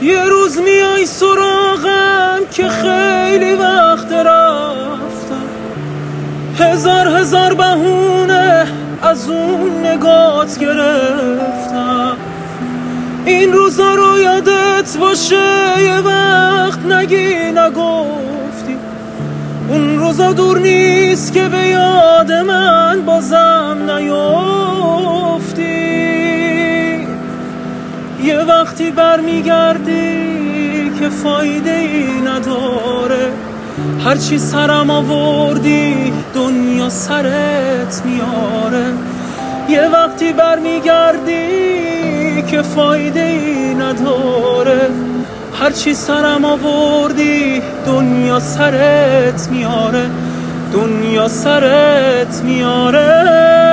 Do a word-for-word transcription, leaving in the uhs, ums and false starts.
یه روز میای سراغم که خیلی وقت رفتم، هزار هزار بهونه از اون نگات گرفتم. این روزا رو یادت باشه یه وقت نگی نگفتی، اون روزا دور نیست که به یاد من بازم نیفتی. یه وقتی برمیگردی که فایده ای نداره، هرچی سرم آوردی دنیا سرت میاره. یه وقتی برمیگردی که فایده ای نداره، هرچی سرم آوردی دنیا سرت میاره، دنیا سرت میاره.